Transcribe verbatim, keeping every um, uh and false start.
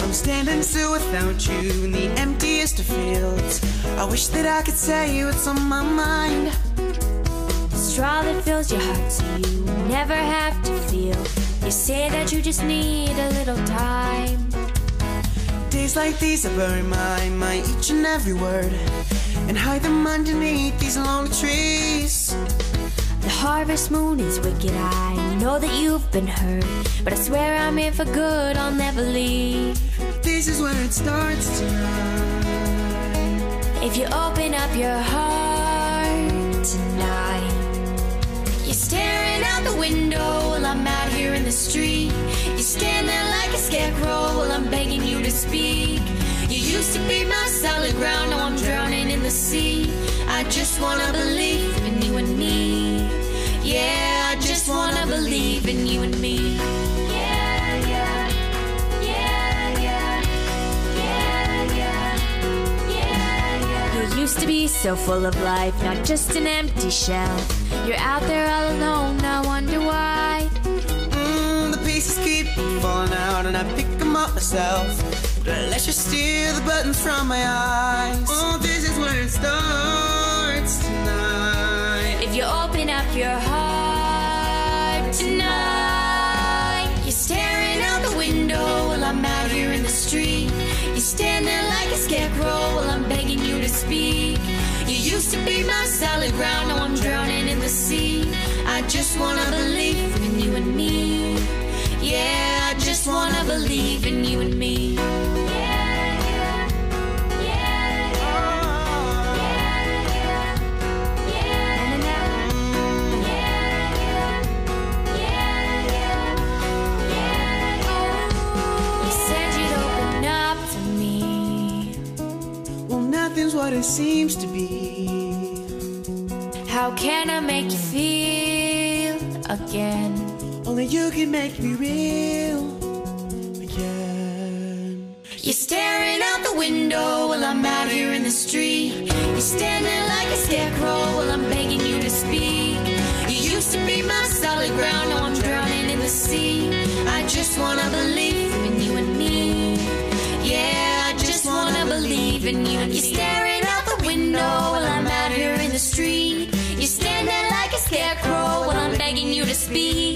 I'm standing still without you in the emptiest of fields. I wish that I could tell you what's on my mind. The straw that fills your heart so you never have to feel. You say that you just need a little time. Days like these I bury my, my each and every word and hide them underneath these lonely trees. The harvest moon is wicked, I know that you've been hurt, but I swear I'm here for good, I'll never leave. This is where it starts tonight. If you open up your heart tonight. You're staring out the window while I'm out here in the street. You stand there like a scarecrow while I'm begging you to speak. You used to be my solid ground, now I'm drowning in the sea. I just wanna believe in you and me. Yeah, I just wanna believe in you and me. Yeah, yeah, yeah, yeah, yeah, yeah, yeah, yeah. You used to be so full of life, not just an empty shell. You're out there all alone, I wonder why. Mm, the pieces keep falling out and I pick them up myself. But let's just steal the buttons from my eyes. Oh, this is where it starts tonight. If you open up your heart tonight. You're staring out the window while I'm out here in the street. You stand there like a scarecrow while I'm begging you to speak. You used to be my solid ground, now I'm drowning in the sea. I just wanna believe in you and me. Yeah, I just wanna believe in you and me. Nothing's what it seems to be. How can I make you feel again? Only you can make me real again. You're staring out the window while I'm out here in the street. You're standing like a scarecrow while I'm begging you to speak. You used to be my solid ground, now I'm drowning in the sea. I just wanna believe in you and me. Yeah, I just wanna believe in you. You're staring out the window while I'm out here in the street. You're standing like a scarecrow while I'm begging you to speak.